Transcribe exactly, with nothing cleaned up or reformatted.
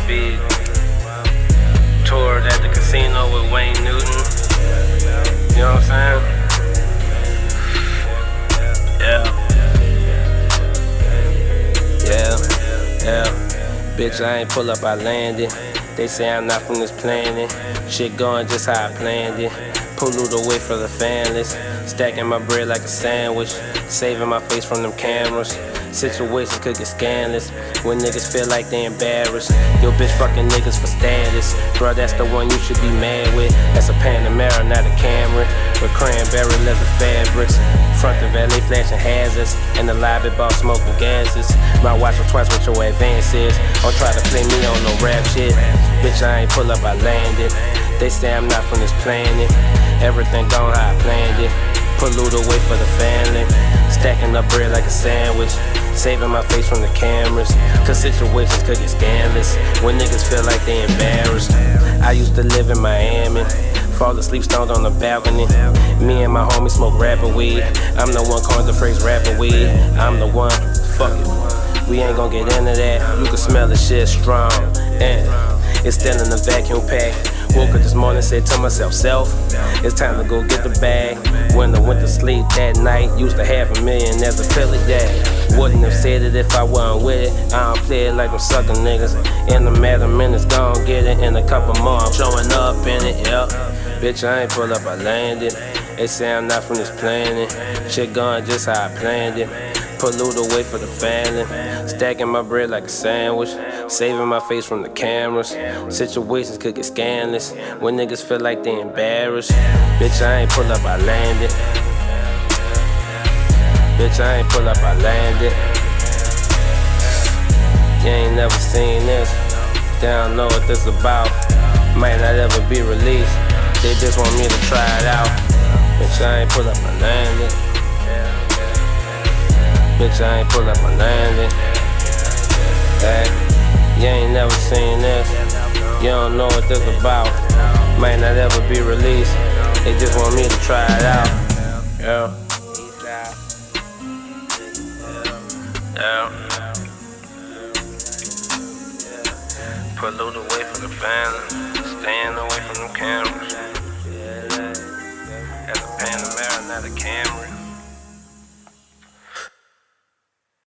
big. Toured at the casino with Wayne Newton. You know what I'm saying? Yeah. Yeah, yeah. Bitch, I ain't pull up, I landed. They say I'm not from this planet. Shit going just how I planned it. Pollute away for the families. Stacking my bread like a sandwich. Saving my face from them cameras. Situations could get scandalous when niggas feel like they embarrassed. Yo, bitch fucking niggas for status. Bro, that's the one you should be mad with. That's a Panamera, not a Camry. With cranberry leather fabrics. Front of L A flashing hazards. And the lobby ball smoking gases. My watch was twice what your advances. Don't try to play me on no rap shit. Bitch, I ain't pull up, I landed. They say I'm not from this planet. Everything gone how I planned it. Pollute away for the family. Stacking up bread like a sandwich. Saving my face from the cameras. Cause situations could get scandalous when niggas feel like they embarrassed. I used to live in Miami. Fall asleep stoned on the balcony. Me and my homies smoke rapper weed. I'm the one calling the phrase rapper weed. I'm the one, fuck it. We ain't gon' get into that. You can smell the shit strong. And it's still in the vacuum pack. Woke up this morning, said to myself, self, it's time to go get the bag. When I went to sleep that night, used to have a million as a pillar dad. Wouldn't have said it if I wasn't with it. I don't play it like them sucker niggas. In a matter of minutes, gon' get it. In a couple more, I'm showing up in it, yeah. Bitch, I ain't pull up, I landed. They say I'm not from this planet. Shit going just how I planned it. Pollute away for the family. Stacking my bread like a sandwich. Saving my face from the cameras. Situations could get scandalous when niggas feel like they embarrassed. Bitch, I ain't pull up, I landed. Bitch, I ain't pull up, I landed. You ain't never seen this. They don't know what this about. Might not ever be released. They just want me to try it out. Bitch, I ain't pull up, I landed. Bitch, I ain't pull up, I landed. Hey, you ain't never seen this. You don't know what this about. Might not ever be released. They just want me to try it out. Yeah. Yeah. Pollute away from the family. Staying away from them cameras. As a Panamera, not a Camry.